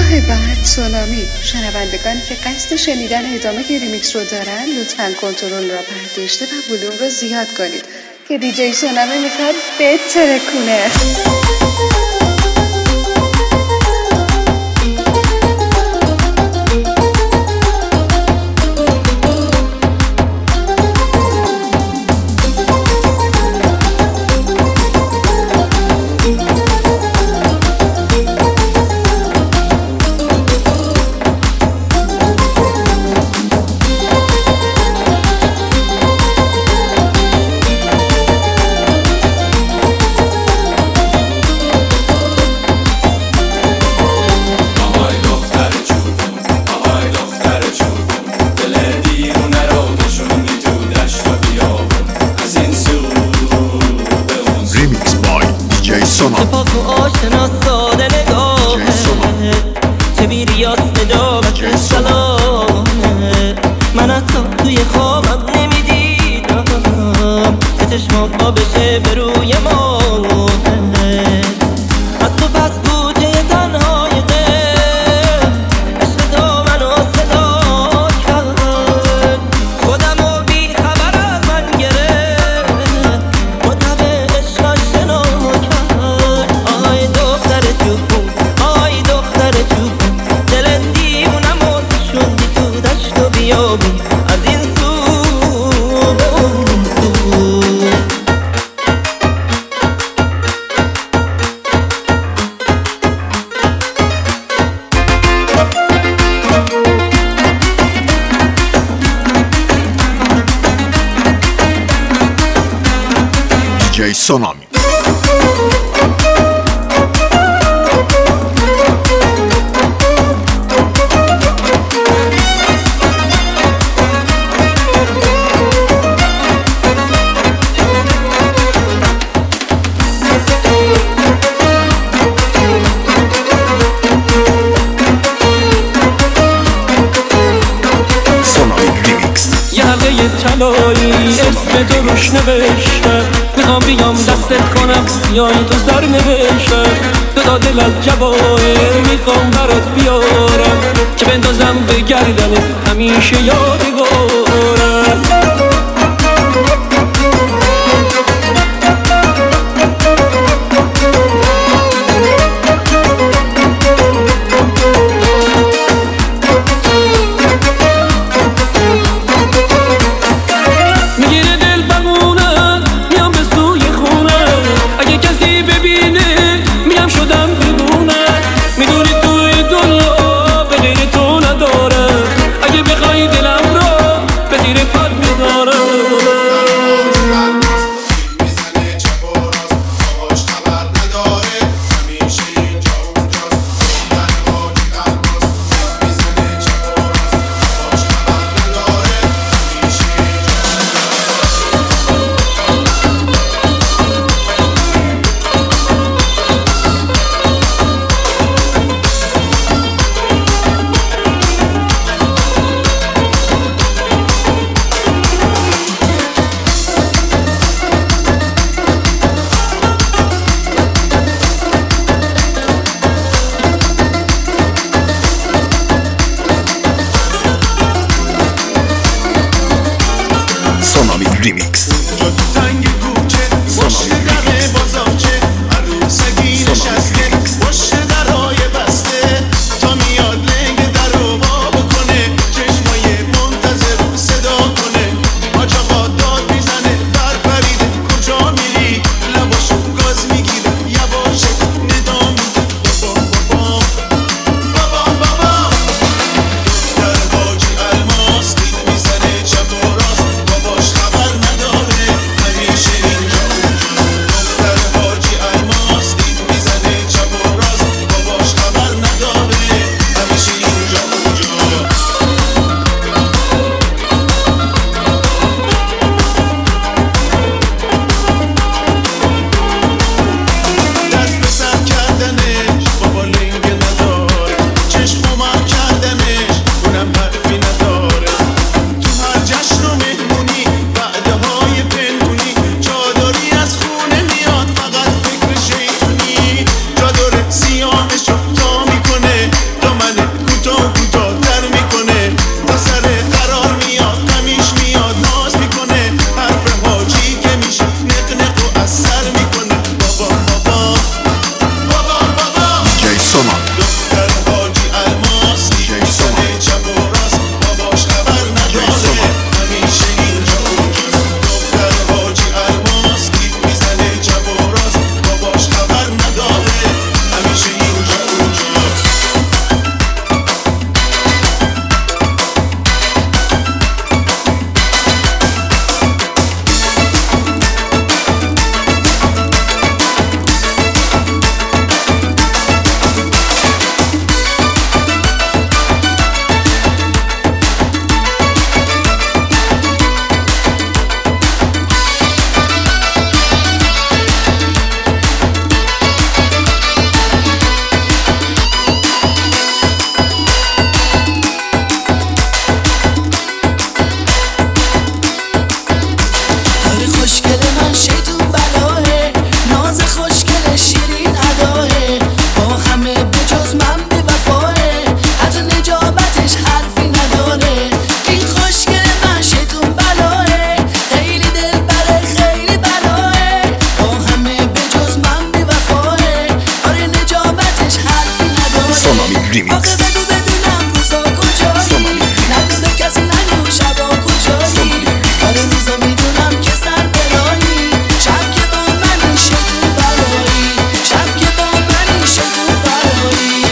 ماه بعد سونامی. شنوندگانی که قصد شنیدن ادامه ریمیکس رو دارن لطفاً کنترل را برداشته و ولوم رو زیاد کنید که دیجی سونامی میخواد بترکونه. پاک و آشنا ساده نگاهه چه بیریاس نجابت سلامه. من حتی توی خوابم نمیدیدم که چشمام با بشه به روی ماه. از تو پس بوده تنهای دل عشق تو منو صدا کرد. خودم رو بی خبر از من گرفت مطب عشق آشنا کرد. آی دختر جون آی دختر جون دل دیوونم و شوندی تو دشت و بیابون از این سو به اون سو. دیجی سونامی. یه طلایی اسم تو روش نوشته میخوام بیام دستت کنم سیای تو سر نوشته. دو دل از جواهر میخوام برات بیارم که بندازم به گردنت همیشه یادگارم. دلم را به زیر پات میذارم. ریمیکس. بگو بدونم روزا کجایی، ندونه کسی نگو شبا کجایی. آره روزا میدونم که سر برایی، شب که با منی شکو برایی، شب که با منی شکو برایی.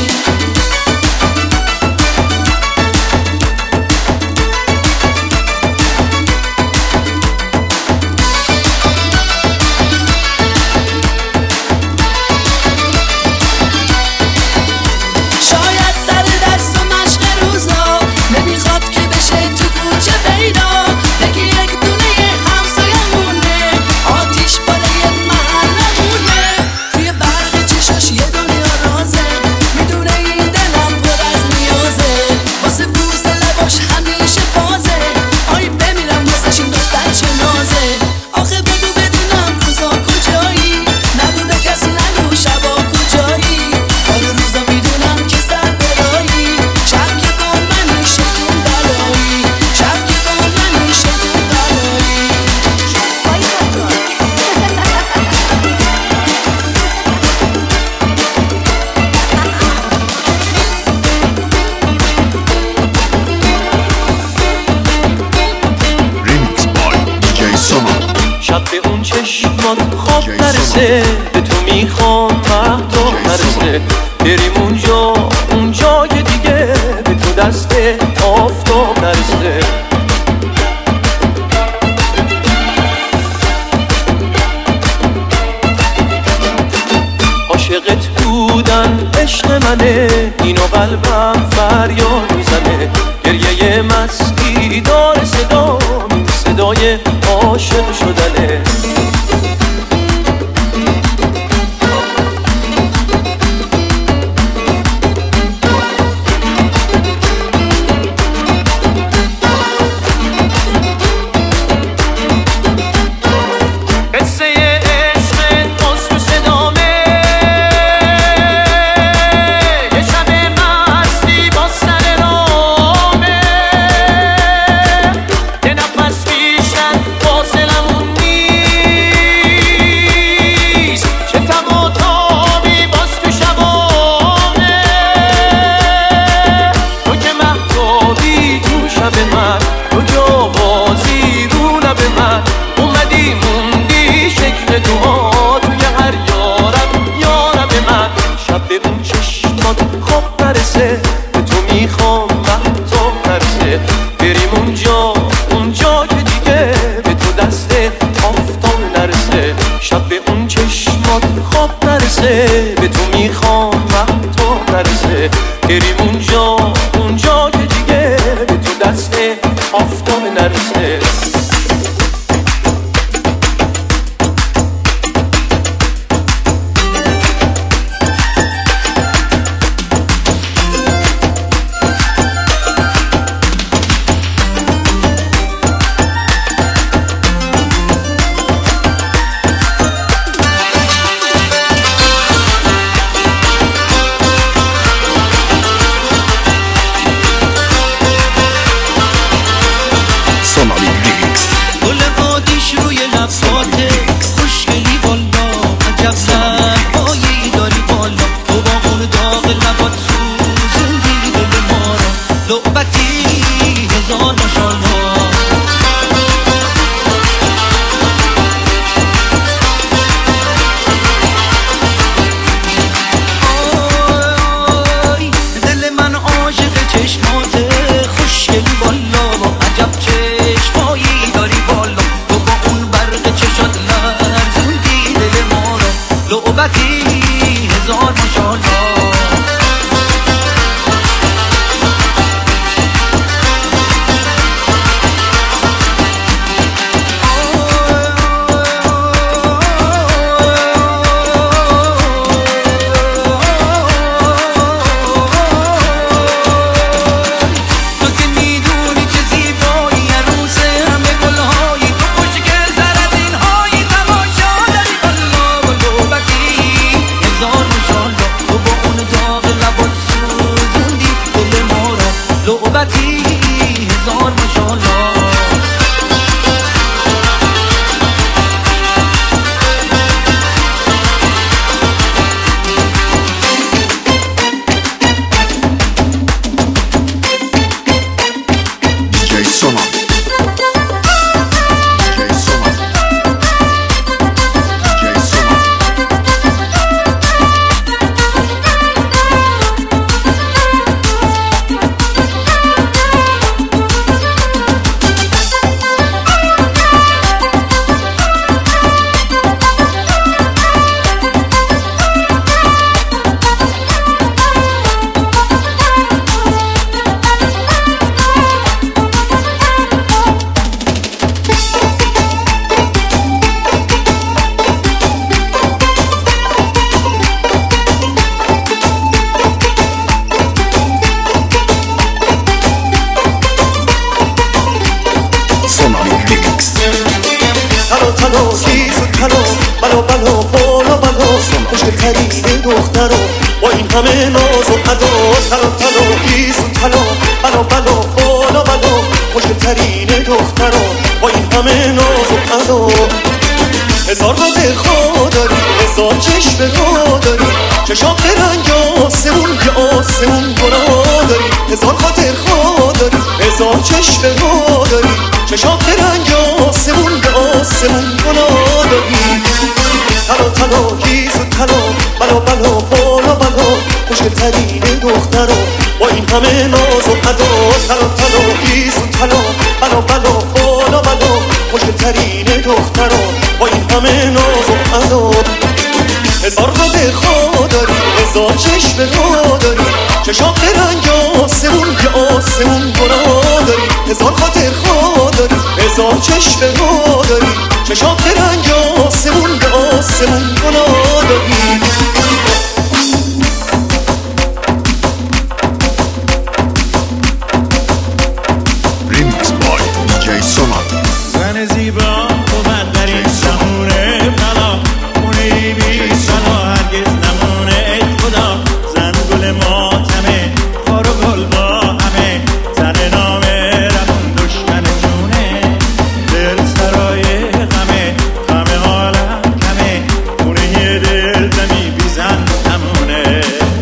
شاید سر دست و مشق روزا نمیخواد که بشه تو کوچه پیدا، بگی یک دونه همسایه‌مونه، آتیش بالای محلمونه. توی برق چشاش یه دنیا رازه، میدونه این دلم پر از نیازه، واسه بوس لباش همیشه بازه. آی بمیرم واسش این دختر چه نازه. آخه بگو بدونم روزا کجایی، ندونه کسی نگو شبا کجایی. آره روزا میدونم که سر برایی، شب که با منی شکون برایی، شب که با منی شکون برایی. ریمیکس بای دیجی سونامی. شب به اون چشمات خواب نرسه، به تو میخوام مهتاب نرسه، بریم اونجا که دیگه به تو دست آفتاب نرسه. عاشقت بودن عشق منه، اینو قلبم فریاد میزنه، گریه مستی داره صدا، صدای عاشق شدنه. قصه عشق باز تو صدامه، یه شب مستی با سر رامه، یه نفس بیشتر فاصلمون نیست، چه تب و تابی باز تو شبامه. تو که مهتابی تو شب من، تو که آوازی رو لب من، اومدی موندی شکل دعا توی هر یارب من. شب به اون چشمات خواب نرسه، به تو میخوام مهتاب نرسه، بریم اونجا که دیگه به تو دست آفتاب نرسه. شب به اون چشمات خواب نرسه، به تو میخوام مهتاب نرسه، بریم اونجا که دیگه به تو دست آفتاب نرسه. سونامی. همه ناز و ادا تلا تلا خیز و طلا بلا بلا بالا بلا خوشترین دخترا با این همه ناز و ادا هزار با دلخوا داری هزار چشم را داری چشام رنگ آسمون یه آسمون گناه داری هزار خاطر خوا داری هزار چشم را داری چشام رنگ آسمون یه آسمون گناه داری تلا تلا خیز و طلا بلا بلا بالا بلا خوشترین دخترا با این همه ناز و ادا تلا تلا خیز و طلا بلا بلا بالا بلا خوشترین دخترا با این همه ناز و ادا هزار قد خوا داری هزار چشم را داری چشام رنگ آسمون یه آسمون گناه داری هزار خاطر خوا داری هزار چشم را داری چشام رنگ آسمون یه آسمون گناه داری Remix by DJ Sona. زن زیبا بود در این زمونه بلا اونه بی بلا هرگز نمونه ای خدا زن گل ماتمه خار و گل با همه زن نامه رمون دشمن جونه دل سرای غمه غم حالم کمه اونه یه دل دمی بی زن نمونه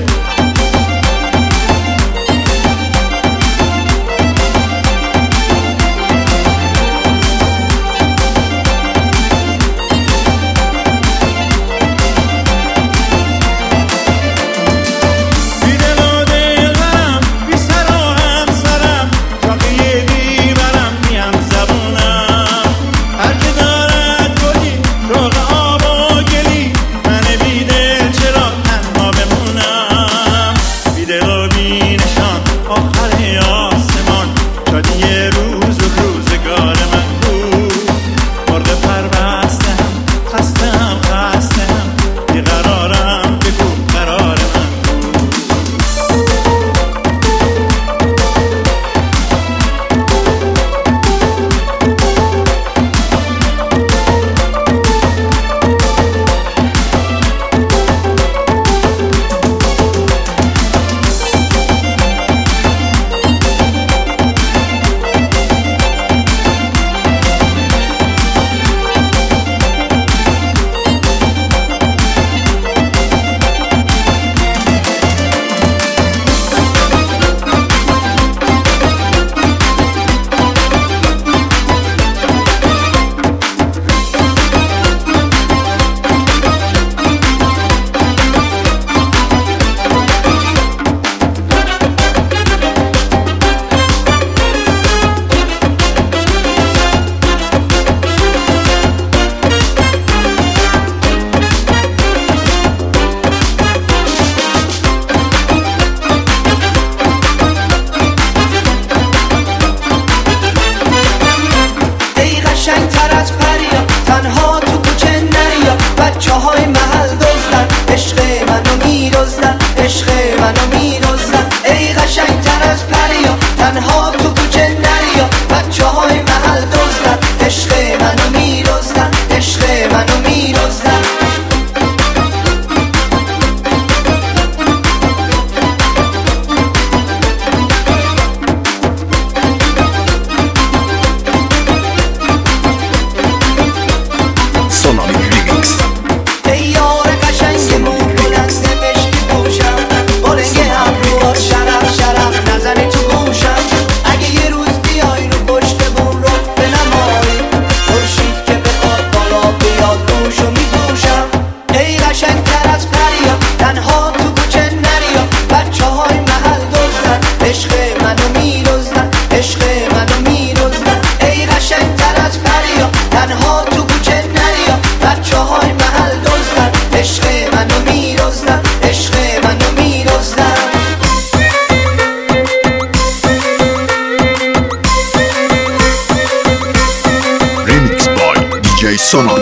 Sona.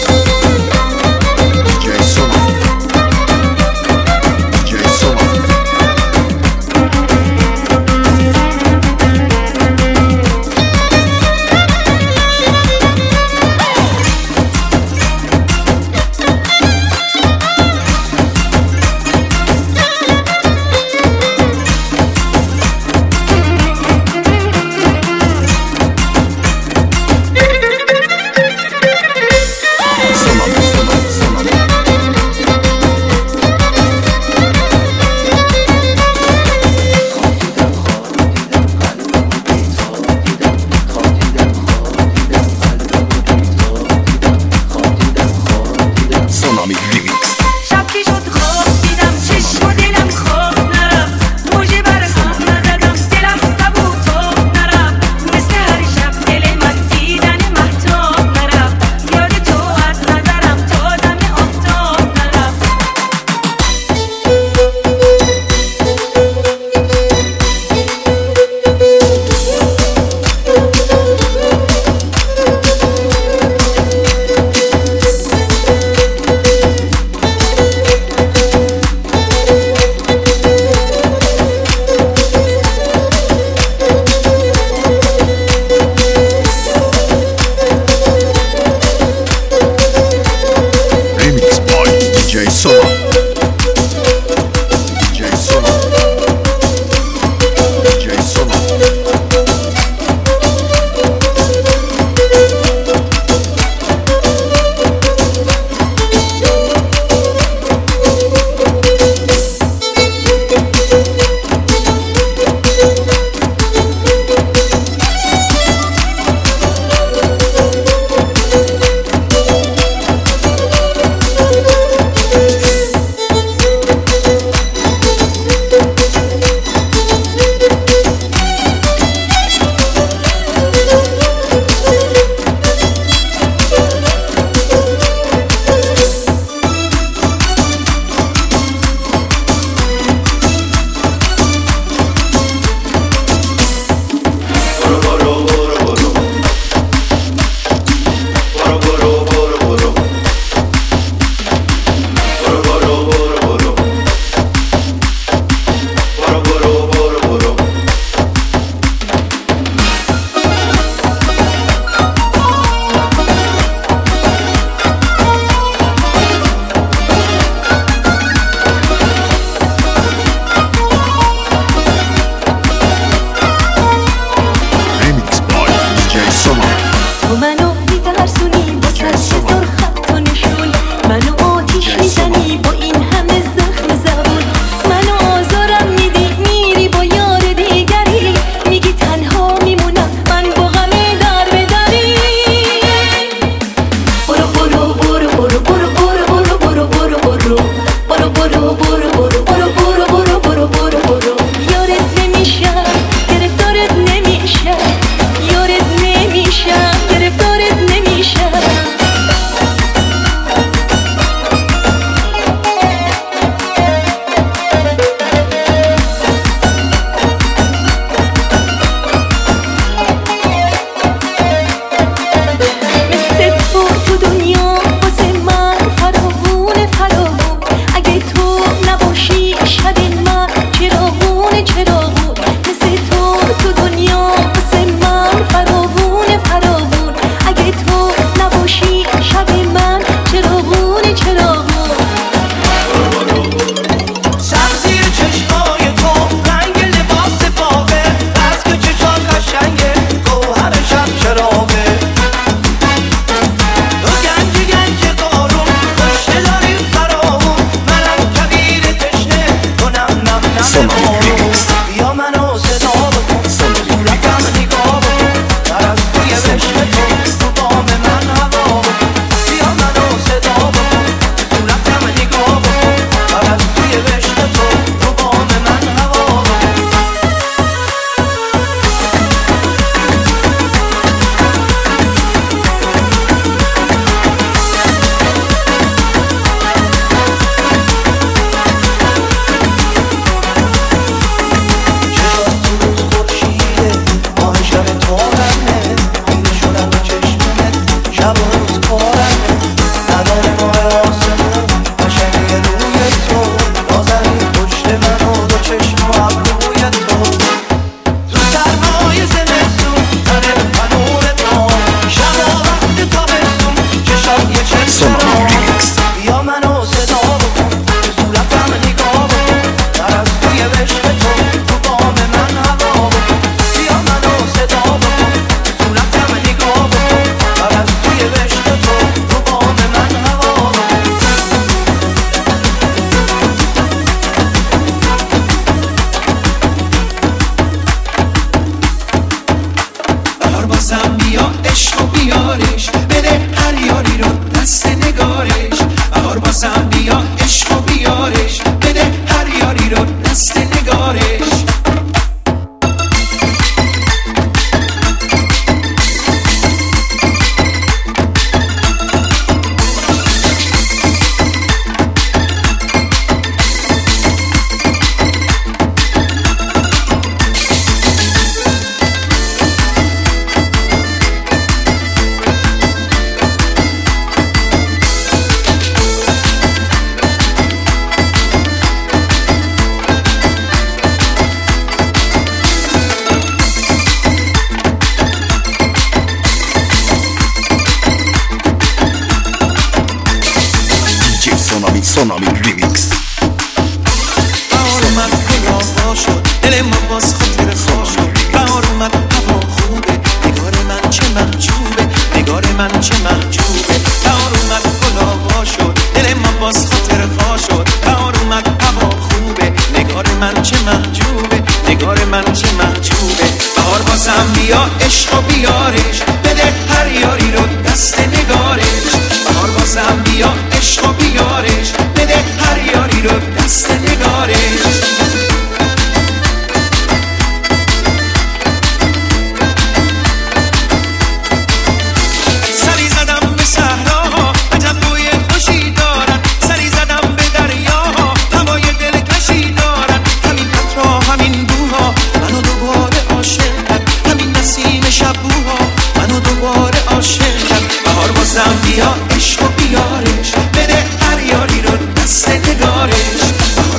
DJ Sona. DJ Sona. نگار من چه محجوبه. بهار بازم بیا عشق و بیارش، بده هر یاری رو دست نگارش. بهار بازم بیا عشق و بیارش، بده هر یاری رو دست نگارش. سری زدم به صحراها عجب بوی خوشی دارد، سری زدم به دریاها هوای دلکشی دارد. همین قطرها همین بوها منو دوباره عاشق کرد، همین نسیم شبوها منو دوباره عاشق کرد. بهار بازم بیا عشق و بیارش، بده هر یاری رو دست نگارش. بهار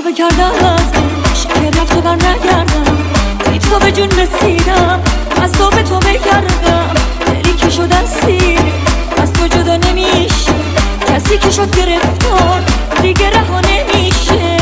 توبه کردم از شکر رفته بر نگردم بی تو به جون رسیدم از تو به توبه کردم دلی که شد اسیر از تو جدا نمیشه کسی که شد گرفتار دیگه رها نمیشه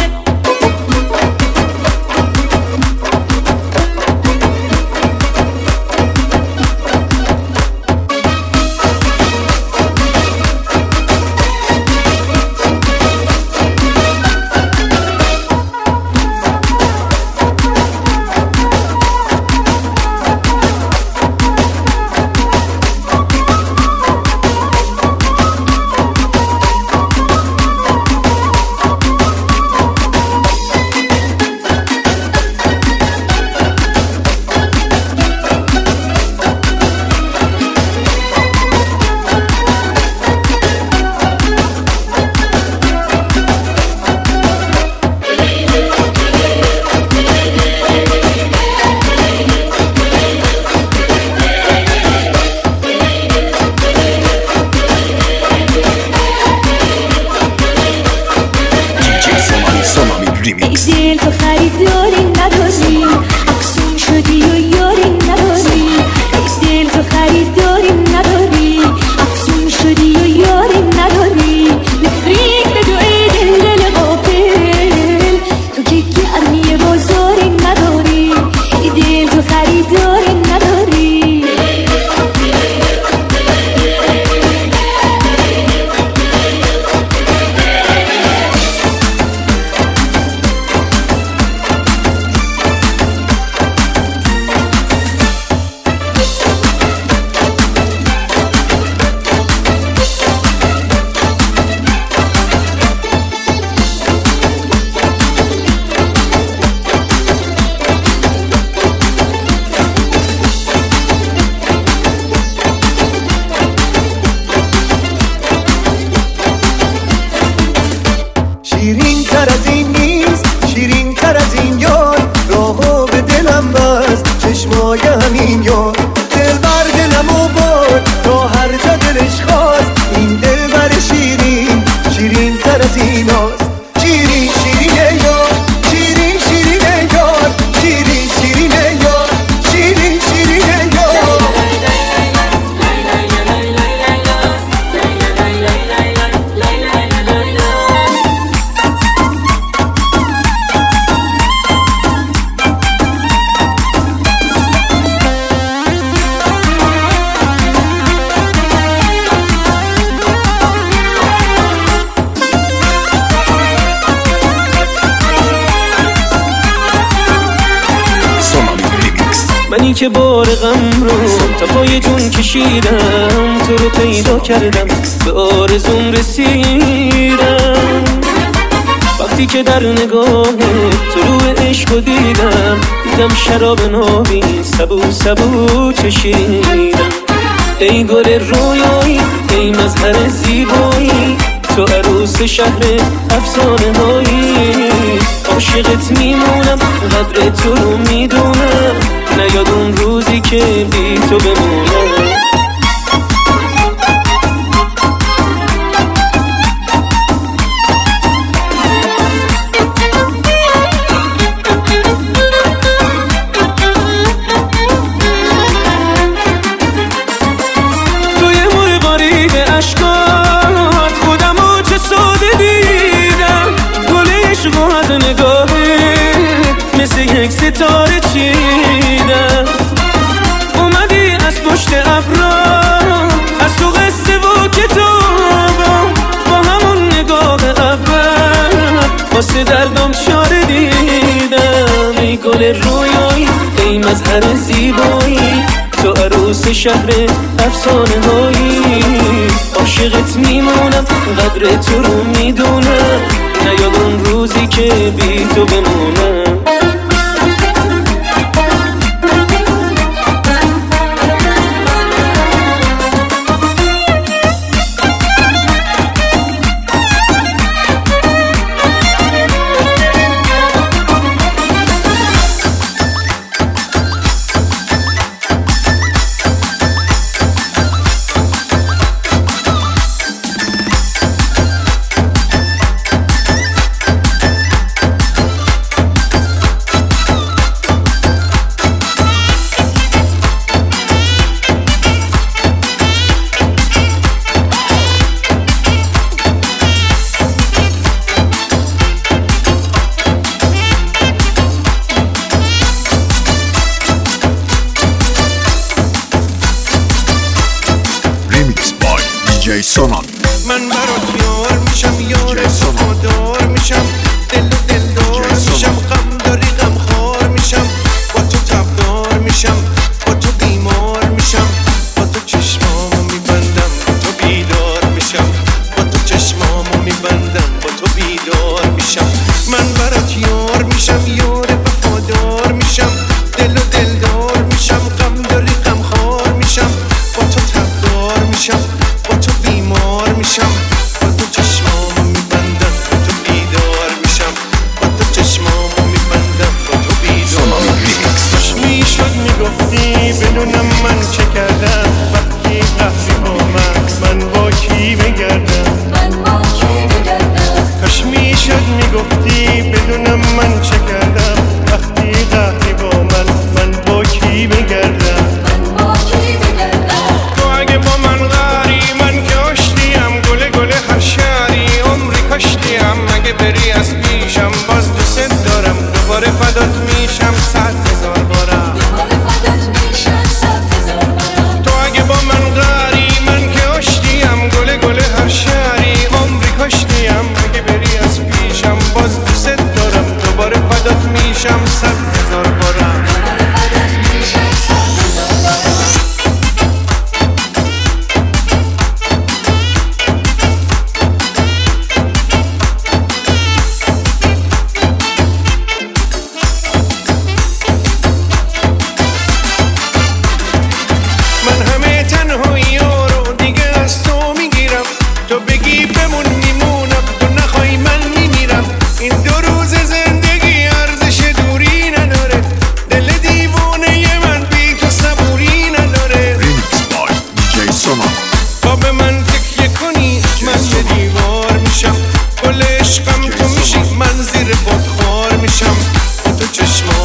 دل تو خریداری نداری افسون شدی و یاری نداری دل تو خریداری نداری افسون شدی و یاری نداری نفرین به تو ای دل غافل تو که گرمی بازاری نداری دل تو خریداری نداری شیرین تر از این نیست شیرین تر از این یار راهو به دلم بست چشمای همین یار دل بر دلمو برد تا هر جا دلش خواست این دل بر شیرین شیرین تر از این هاست شیرین شیرین یار شیرین شیرین یار شیرین شیرین یار شیرین شیرین یار منی که بار غم رو تا پای جون کشیدم تو رو پیدا کردم به آرزوم رسیدم وقتی که در نگاه طلوع عشق رو دیدم شراب نابی سبو سبو چشیدم ای گل رویایی ای مظهر زیبایی تو عروس شهر افسانه هایی عاشقت میمونم قدر تو رو میدونم نیاد اون روزی که بی تو بمونم توی مرغاری اشکات خودم رو چه ساده دیدم گل عشق از نگاهه مثل یک ستاره چیدم اومدی از پشت ابرا از تو قصه و کتابم با همون نگاه اول واسه دردم چاره دیدم ای گل رویایی ای مظهر زیبایی تو عروس شهر افسانه هایی عاشقت میمونم قدر تو رو میدونم نیاد اون روزی که بی تو بمونم من چه کردم وقتی قهری با من با کی بگردم کاش میشد میگفتی بدونم من چه کردم وقتی قهری با من با کی بگردم تو اگه با من قهری من که آشتیم گله هر شهری عمری کاشتیم اگه بری از پیشم باز دوست دارم دوباره فدات میشم 100,000 بارم تو اگه با من قهری من که آشتیم گله هر شهری عمری کاشتیم اگه بری از پیشم باز دوست دارم دوباره فدات میشم 100,000 بارم من همه تنهایی رو دیگه از تو میگیرم تو بگی بمون میمونم تو نخوای من میمیرم این 2 روز زندگی ارزش دوری نداره دل دیوونه من بی تو صبوری نداره Remix by DJ Sonar. تا به من تکیه کنی من به دیوار میشم گل عشقم تو میشی من زیر باد خوار میشم تو چشمات